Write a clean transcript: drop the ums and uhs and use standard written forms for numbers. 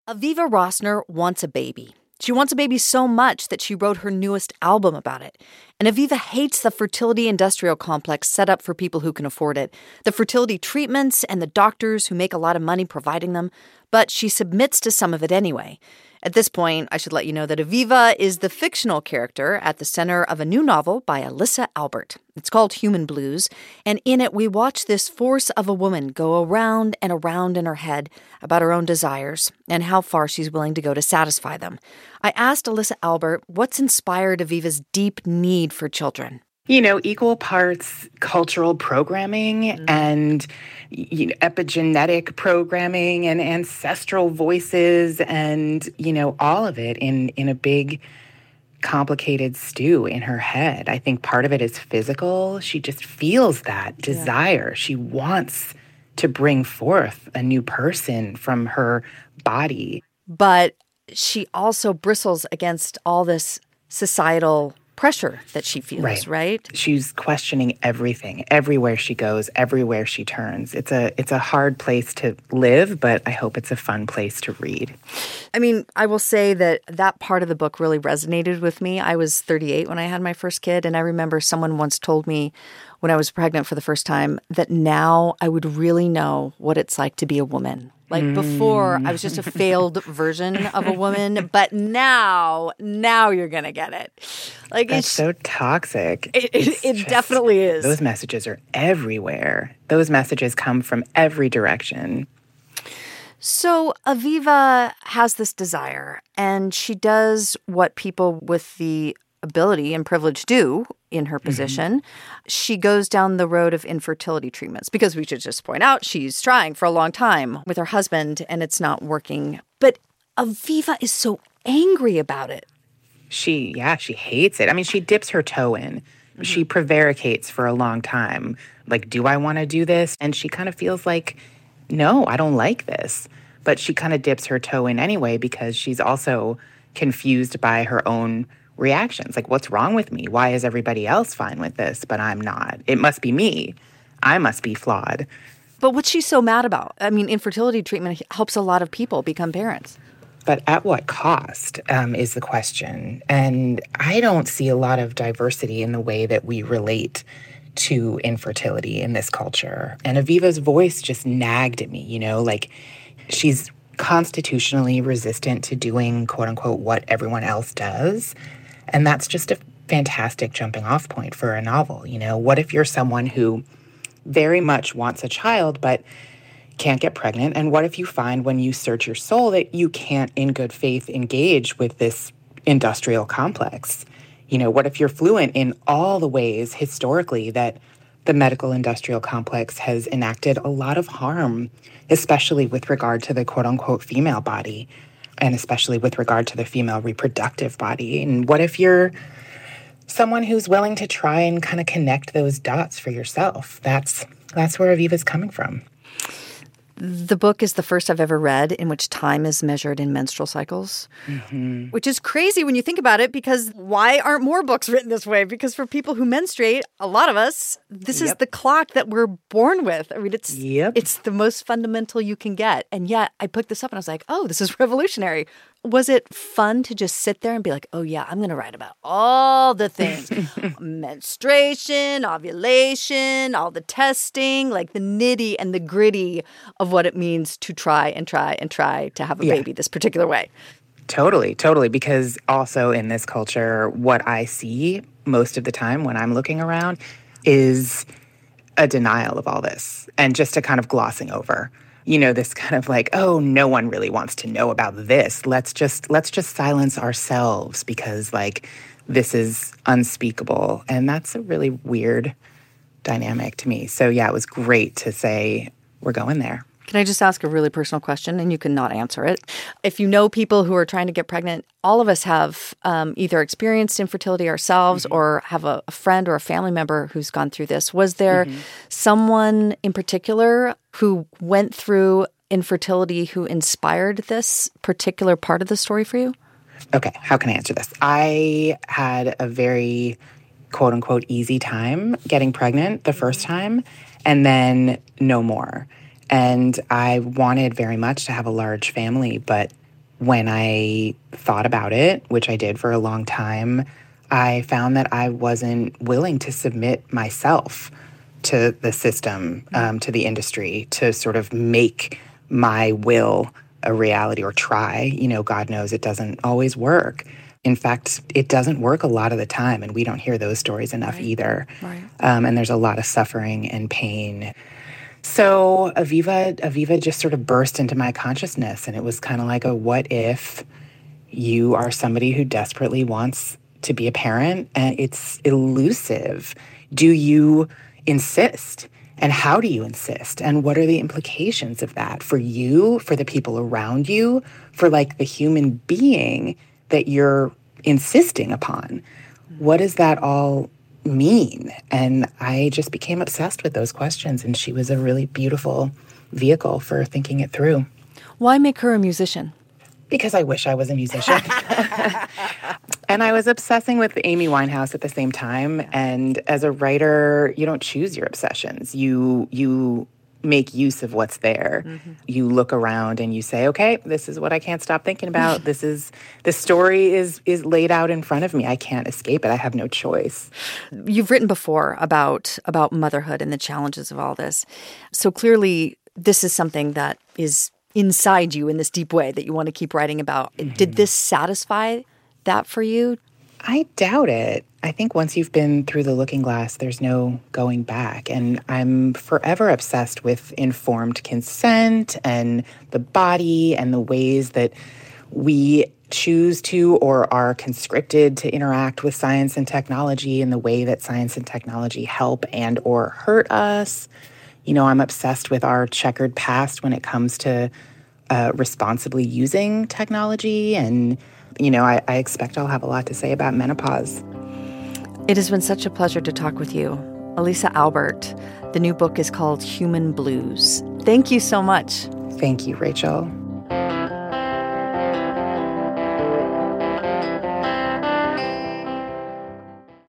Aviva Rossner wants a baby. She wants a baby so much that she wrote her newest album about it. And Aviva hates the fertility industrial complex set up for people who can afford it, the fertility treatments and the doctors who make a lot of money providing them. But she submits to some of it anyway. At this point, I should let you know that Aviva is the fictional character at the center of a new novel by Alyssa Albert. It's called Human Blues, and in it we watch this force of a woman go around and around in her head about her own desires and how far she's willing to go to satisfy them. I asked Alyssa Albert what's inspired Aviva's deep need for children. Equal parts cultural programming and epigenetic programming and ancestral voices and, all of it in a big, complicated stew in her head. I think part of it is physical. She just feels that desire. She wants to bring forth a new person from her body. But she also bristles against all this societal pressure that she feels, right? She's questioning everything, everywhere she goes, everywhere she turns. It's a hard place to live, but I hope it's a fun place to read. I mean, I will say that part of the book really resonated with me. I was 38 when I had my first kid, and I remember someone once told me when I was pregnant for the first time that now I would really know what it's like to be a woman. Like before, I was just a failed version of a woman, but now you're going to get it. Like That's so toxic. It definitely is. Those messages are everywhere. Those messages come from every direction. So Aviva has this desire, and she does what people with the ability and privilege do in her position. She goes down the road of infertility treatments because we should just point out she's trying for a long time with her husband and it's not working. But Aviva is so angry about it. She hates it. I mean, she dips her toe in. She prevaricates for a long time. Like, do I want to do this? And she kind of feels like, no, I don't like this. But she kind of dips her toe in anyway because she's also confused by her own reactions. Like, what's wrong with me? Why is everybody else fine with this, but I'm not? It must be me. I must be flawed. But what's she so mad about? I mean, infertility treatment helps a lot of people become parents. But at what cost is the question. And I don't see a lot of diversity in the way that we relate to infertility in this culture. And Aviva's voice just nagged at me, like she's constitutionally resistant to doing, quote unquote, what everyone else does. And that's just a fantastic jumping off point for a novel. What if you're someone who very much wants a child but can't get pregnant? And what if you find when you search your soul that you can't in good faith engage with this industrial complex? What if you're fluent in all the ways historically that the medical industrial complex has enacted a lot of harm, especially with regard to the quote unquote female body? And especially with regard to the female reproductive body. And what if you're someone who's willing to try and kind of connect those dots for yourself? That's where Aviva's coming from. The book is the first I've ever read in which time is measured in menstrual cycles, which is crazy when you think about it, because why aren't more books written this way? Because for people who menstruate, a lot of us, this is the clock that we're born with. I mean, it's the most fundamental you can get. And yet I picked this up and I was like, oh, this is revolutionary. Was it fun to just sit there and be like, oh, yeah, I'm going to write about all the things, menstruation, ovulation, all the testing, like the nitty and the gritty of what it means to try to have a baby this particular way? Totally. Because also in this culture, what I see most of the time when I'm looking around is a denial of all this and just a kind of glossing over. This kind of like, oh, no one really wants to know about this. Let's just silence ourselves because like this is unspeakable. And that's a really weird dynamic to me. So yeah, it was great to say we're going there. Can I just ask a really personal question, and you can not answer it? If you know people who are trying to get pregnant, all of us have either experienced infertility ourselves or have a friend or a family member who's gone through this. Was there someone in particular who went through infertility who inspired this particular part of the story for you? Okay, how can I answer this? I had a very quote-unquote easy time getting pregnant the first time, and then no more. And I wanted very much to have a large family, but when I thought about it, which I did for a long time, I found that I wasn't willing to submit myself to the system, to the industry, to sort of make my will a reality or try. God knows it doesn't always work. In fact, it doesn't work a lot of the time, and we don't hear those stories enough either. Right. And there's a lot of suffering and pain. So Aviva just sort of burst into my consciousness, and it was kind of like a what if you are somebody who desperately wants to be a parent, and it's elusive. Do you insist? And how do you insist? And what are the implications of that for you, for the people around you, for like the human being that you're insisting upon? What does that all mean? And I just became obsessed with those questions, and she was a really beautiful vehicle for thinking it through. Why make her a musician? Because I wish I was a musician. And I was obsessing with Amy Winehouse at the same time. And as a writer, you don't choose your obsessions. You make use of what's there. Mm-hmm. You look around and you say, okay, this is what I can't stop thinking about. The story is laid out in front of me. I can't escape it. I have no choice. You've written before about motherhood and the challenges of all this. So clearly this is something that is inside you in this deep way that you want to keep writing about. Mm-hmm. Did this satisfy that for you? I doubt it. I think once you've been through the looking glass, there's no going back. And I'm forever obsessed with informed consent and the body and the ways that we choose to or are conscripted to interact with science and technology and the way that science and technology help and or hurt us. I'm obsessed with our checkered past when it comes to responsibly using technology. And, I expect I'll have a lot to say about menopause. It has been such a pleasure to talk with you. Elisa Albert. The new book is called Human Blues. Thank you so much. Thank you, Rachel.